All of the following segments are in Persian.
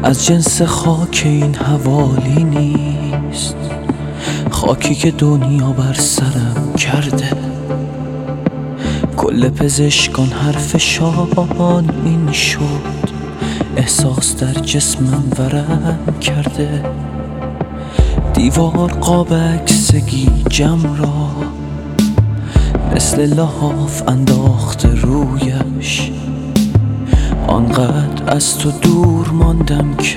از جنس خاک این حوالی نیست، خاکی که دنیا بر سرم کرده. کل پزشکان حرفشان این شد، احساس در جسمم ورم کرده. دیوار قاب عکسگی جم را مثل لحاف انداخته رویش. آنقدر از تو دور ماندم که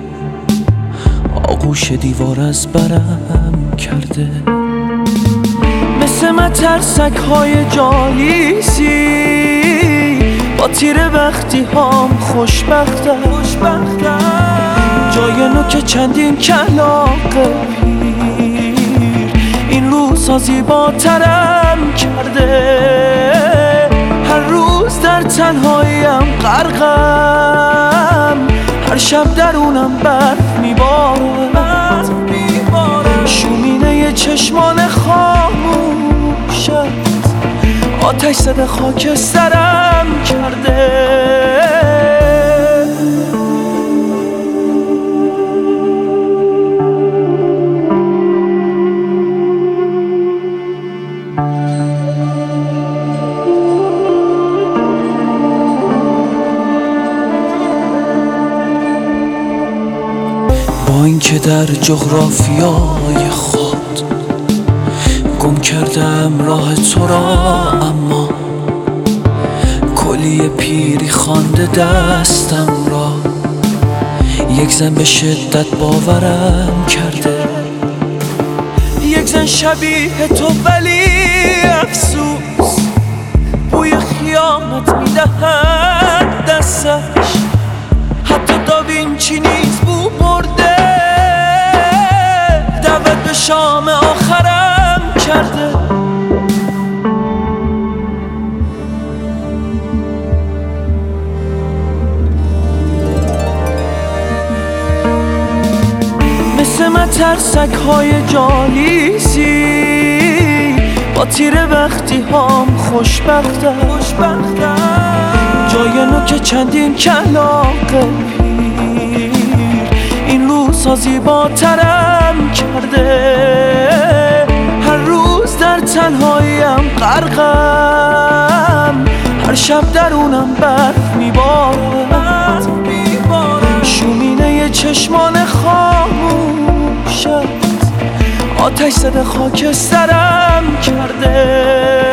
آغوش دیوار از برم کرده. مثل مترسک های جالیسی با تیره وقتی هم خوشبختم. جای نوک چندین کلاغ پیر این روزها زیباترم کرده. هر روز در تنهاییم غرقم، هر شب درونم برف میبارد. شومینه چشمان خاموشت آتش زده خاک سرم کرده. با اینکه در جغرافیای خود گم کردم راه تو را، اما کلی پیری خوانده دستم را. یک زن به شدت باورم کرده، یک زن شبیه تو ولی افسوس بوی خیانت میدهد دستش. حتی داوینچی نیز بو برده، دعوت به شام آخرم کرده. مثل مترسک های جالیسی با تیره وقتی هم خوشبختم. جای نوک چندین کلاغ پیر این روزها زیباترم کرده. هر روز در تنهاییم غرقم، هر شب درونم برف میبارد. شومینه چشمان خاموشت آتش زده خاک سرم کرده.